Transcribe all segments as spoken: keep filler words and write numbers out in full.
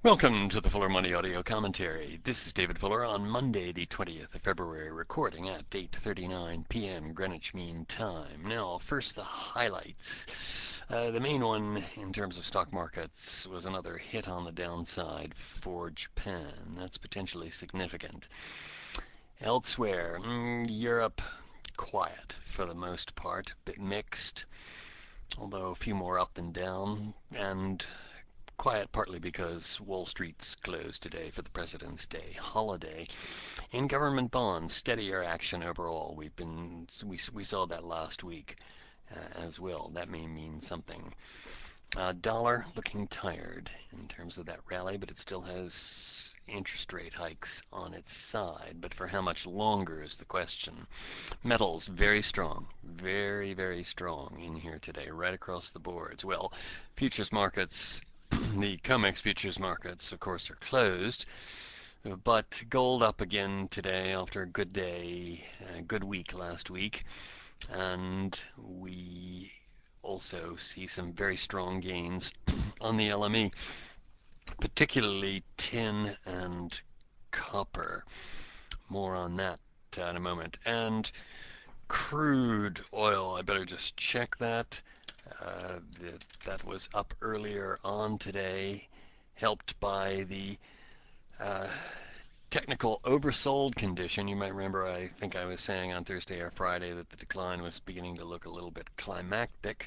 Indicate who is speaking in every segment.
Speaker 1: Welcome to the Fuller Money Audio Commentary. This is David Fuller on Monday, the twentieth of February, recording at eight thirty-nine p m Greenwich Mean Time. Now, first the highlights. Uh, the main one in terms of stock markets was another hit on the downside for Japan. That's potentially significant. Elsewhere, mm, Europe, quiet for the most part, a bit mixed, although a few more up than down, and quiet partly because Wall Street's closed today for the President's Day holiday. In government bonds, steadier action overall. We've been we we saw that last week uh, as well. That may mean something. Uh, dollar looking tired in terms of that rally, but it still has interest rate hikes on its side. But for how much longer is the question. Metals very strong, very very strong in here today, right across the boards. Well, futures markets. The COMEX futures markets, of course, are closed, but gold up again today after a good day, a good week last week, and we also see some very strong gains on the L M E, particularly tin and copper. More on that uh, in a moment. And crude oil, I better just check that. Uh, that, that was up earlier on today, helped by the uh, technical oversold condition. You might remember I think I was saying on Thursday or Friday that the decline was beginning to look a little bit climactic.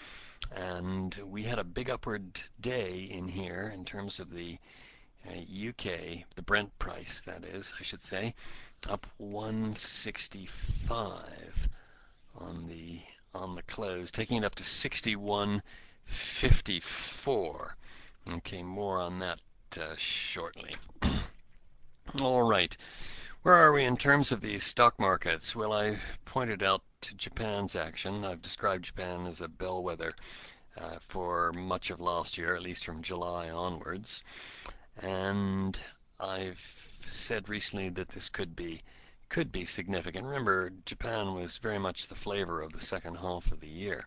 Speaker 1: And we had a big upward day in here in terms of the uh, U K, the Brent price, that is, I should say, up one sixty-five on the on the close, taking it up to sixty-one fifty-four. Okay, more on that uh, shortly. All right, where are we in terms of these stock markets? Well, I pointed out Japan's action. I've described Japan as a bellwether uh, for much of last year, at least from July onwards. And I've said recently that this could be could be significant. Remember, Japan was very much the flavor of the second half of the year.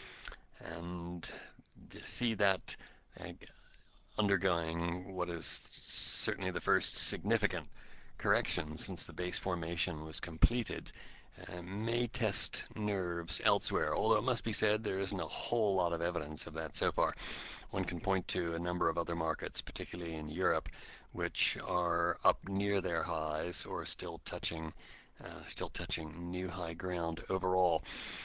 Speaker 1: And to see that uh, undergoing what is certainly the first significant correction since the base formation was completed uh, may test nerves elsewhere, although it must be said there isn't a whole lot of evidence of that so far. One can point to a number of other markets, particularly in Europe, which are up near their highs or still touching uh, still touching new high ground overall.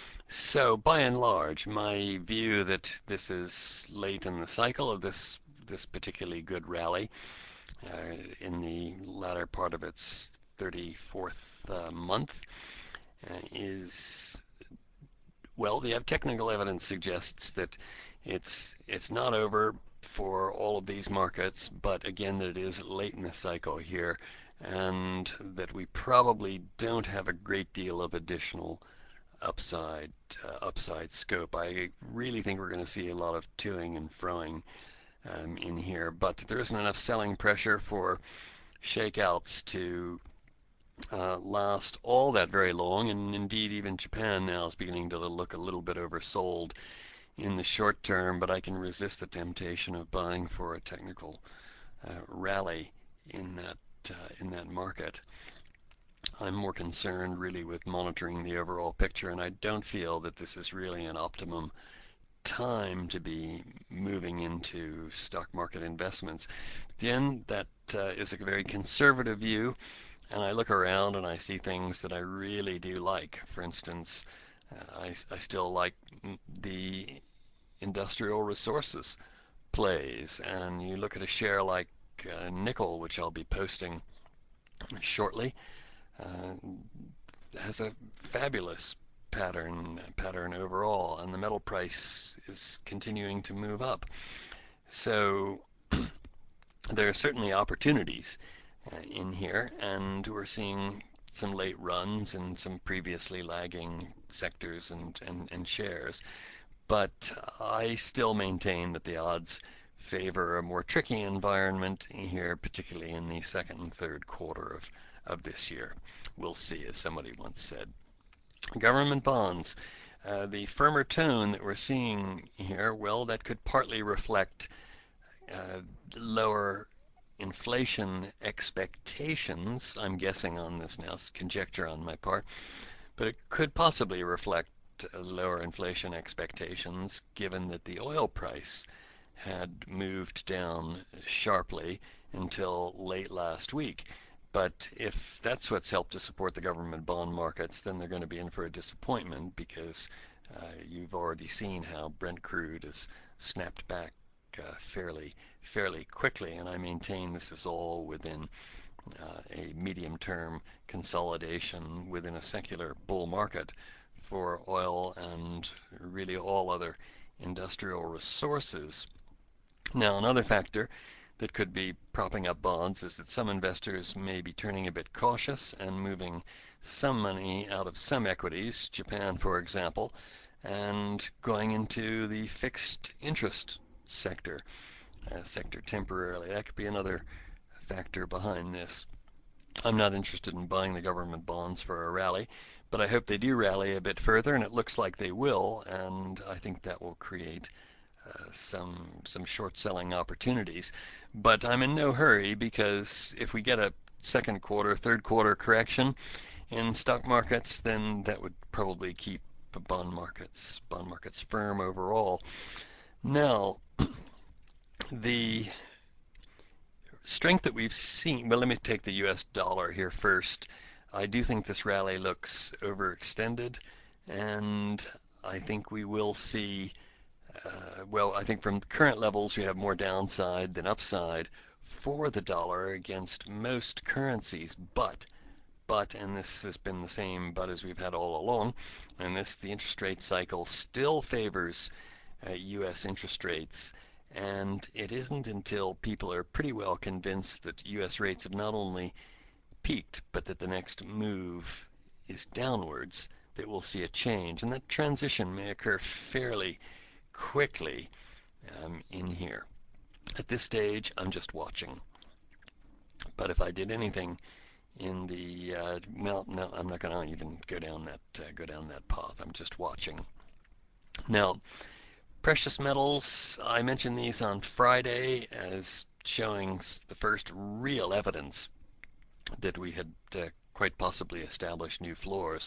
Speaker 1: So by and large, my view that this is late in the cycle of this this particularly good rally uh, in the latter part of its thirty-fourth uh, month uh, is, well, the technical evidence suggests that it's it's not over for all of these markets, but again that it is late in the cycle here, and that we probably don't have a great deal of additional upside uh, upside scope. I really think we're going to see a lot of toing and froing um, in here, but there isn't enough selling pressure for shakeouts to uh, last all that very long, and indeed even Japan now is beginning to look a little bit oversold in the short term, but I can resist the temptation of buying for a technical uh, rally in that uh, in that market. I'm more concerned really with monitoring the overall picture, and I don't feel that this is really an optimum time to be moving into stock market investments. Again, that uh, is a very conservative view, and I look around and I see things that I really do like. For instance, uh, I, I still like the industrial resources plays, and you look at a share like uh, nickel, which I'll be posting shortly, uh, has a fabulous pattern pattern overall, and the metal price is continuing to move up. So there are certainly opportunities uh, in here, and we're seeing some late runs in some previously lagging sectors and, and, and shares. But I still maintain that the odds favor a more tricky environment here, particularly in the second and third quarter of, of this year. We'll see, as somebody once said. Government bonds, uh, the firmer tone that we're seeing here, well, that could partly reflect uh, lower inflation expectations. I'm guessing on this now, it's conjecture on my part, but it could possibly reflect lower inflation expectations given that the oil price had moved down sharply until late last week. But if that's what's helped to support the government bond markets, then they're going to be in for a disappointment because uh, you've already seen how Brent crude has snapped back uh, fairly fairly quickly, and I maintain this is all within uh, a medium-term consolidation within a secular bull market for oil and really all other industrial resources. Now, another factor that could be propping up bonds is that some investors may be turning a bit cautious and moving some money out of some equities, Japan for example, and going into the fixed interest sector, uh, sector temporarily. That could be another factor behind this. I'm not interested in buying the government bonds for a rally, but I hope they do rally a bit further, and it looks like they will, and I think that will create uh, some some short selling opportunities. But I'm in no hurry because if we get a second quarter, third quarter correction in stock markets, then that would probably keep the bond markets bond markets firm overall. Now, the strength that we've seen, well, let me take the U S dollar here first. I do think this rally looks overextended, and I think we will see, uh, well, I think from current levels we have more downside than upside for the dollar against most currencies, but but, and this has been the same but as we've had all along, and this, the interest rate cycle still favors uh, U S interest rates, and it isn't until people are pretty well convinced that U S rates have not only peaked, but that the next move is downwards that we'll see a change, and that transition may occur fairly quickly um, in here. At this stage, I'm just watching. But if I did anything in the uh, well, no, I'm not going to even go down that uh, go down that path. I'm just watching. Now, precious metals. I mentioned these on Friday as showing the first real evidence that we had uh, quite possibly established new floors.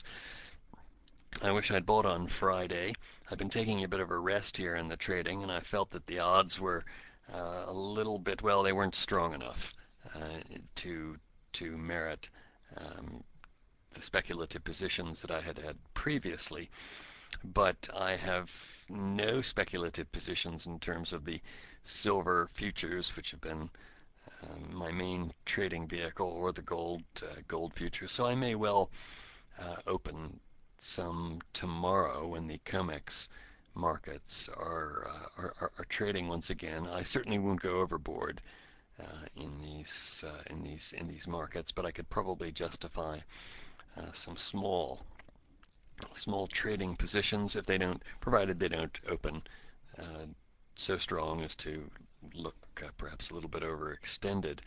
Speaker 1: I wish I'd bought on Friday. I've been taking a bit of a rest here in the trading, and I felt that the odds were uh, a little bit, well, they weren't strong enough uh, to to merit um, the speculative positions that I had had previously. But I have no speculative positions in terms of the silver futures, which have been um, my main trading vehicle, or the gold uh, gold futures. So I may well uh, open some tomorrow when the COMEX markets are, uh, are, are are trading once again. I certainly won't go overboard uh, in these uh, in these in these markets, but I could probably justify uh, some small small trading positions if they don't, provided they don't open uh, so strong as to look uh, perhaps a little bit overextended.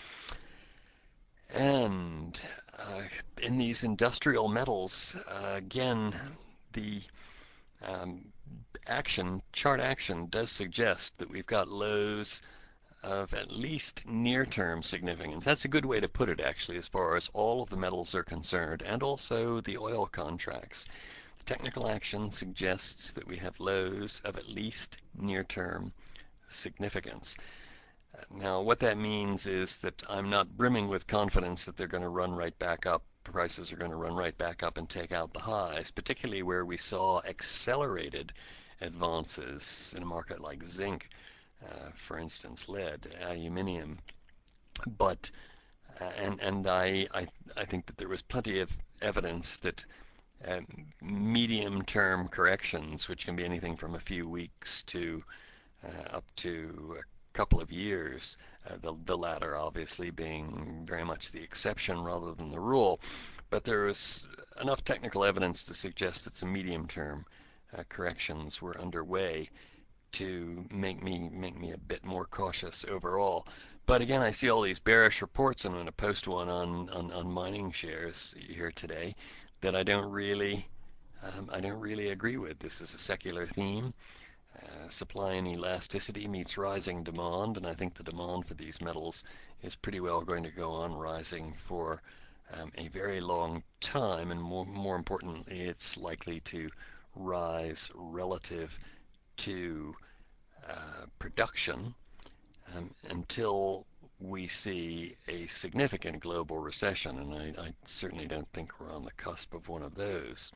Speaker 1: And uh, in these industrial metals, uh, again, the um, action, chart action does suggest that we've got lows of at least near-term significance. That's a good way to put it, actually, as far as all of the metals are concerned, and also the oil contracts. The technical action suggests that we have lows of at least near-term significance. Now, what that means is that I'm not brimming with confidence that they're going to run right back up. Prices are going to run right back up and take out the highs, particularly where we saw accelerated advances in a market like zinc, uh, for instance, lead, aluminium. But uh, and and I, I I think that there was plenty of evidence that uh, medium-term corrections, which can be anything from a few weeks to uh, up to a couple of years, uh, the, the latter obviously being very much the exception rather than the rule. But there is enough technical evidence to suggest that some medium-term uh, corrections were underway to make me make me a bit more cautious overall. But again, I see all these bearish reports. I'm going to post one on, on, on mining shares here today that I don't really um, I don't really agree with. This is a secular theme. Uh, supply and elasticity meets rising demand, and I think the demand for these metals is pretty well going to go on rising for um, a very long time, and more, more importantly, it's likely to rise relative to uh, production um, until we see a significant global recession, and I, I certainly don't think we're on the cusp of one of those.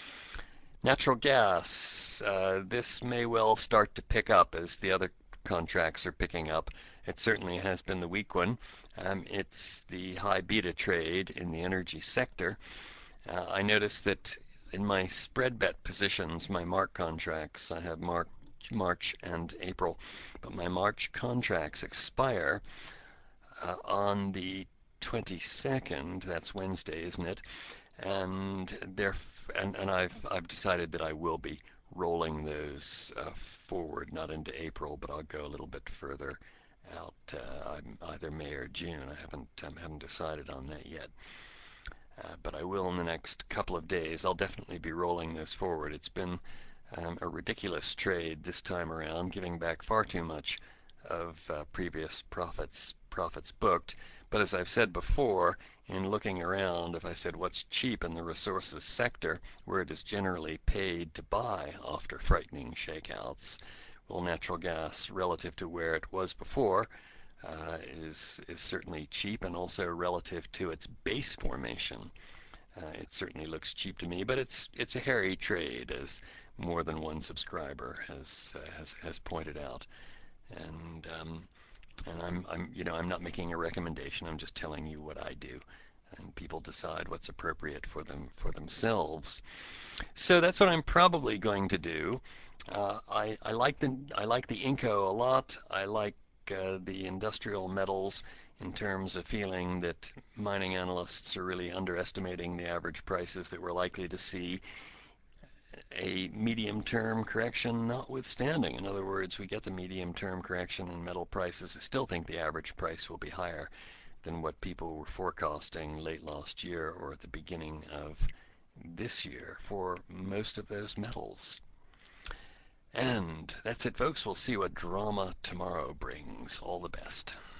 Speaker 1: Natural gas, uh, this may well start to pick up as the other contracts are picking up. It certainly has been the weak one. Um, it's the high beta trade in the energy sector. Uh, I noticed that in my spread bet positions, my March contracts, I have March, March and April, but my March contracts expire uh, on the twenty-second. That's Wednesday, isn't it? And they're and, and I've I've decided that I will be rolling those uh, forward, not into April, but I'll go a little bit further out, uh, either May or June. I haven't um, haven't decided on that yet. Uh, but I will in the next couple of days. I'll definitely be rolling this forward. It's been um, a ridiculous trade this time around, giving back far too much of uh, previous profits profits booked. But as I've said before, in looking around, if I said what's cheap in the resources sector, where it is generally paid to buy after frightening shakeouts, well, natural gas relative to where it was before uh, is is certainly cheap, and also relative to its base formation. Uh, it certainly looks cheap to me, but it's it's a hairy trade, as more than one subscriber has uh, has has pointed out. And um, and I'm I'm you know I'm not making a recommendation. I'm just telling you what I do, and people decide what's appropriate for them for themselves. So that's what I'm probably going to do. Uh, I I like the I like the Inco a lot. I like uh, the industrial metals in terms of feeling that mining analysts are really underestimating the average prices that we're likely to see, a medium-term correction notwithstanding. In other words, we get the medium-term correction in metal prices. I still think the average price will be higher than what people were forecasting late last year or at the beginning of this year for most of those metals. And that's it, folks. We'll see what drama tomorrow brings. All the best.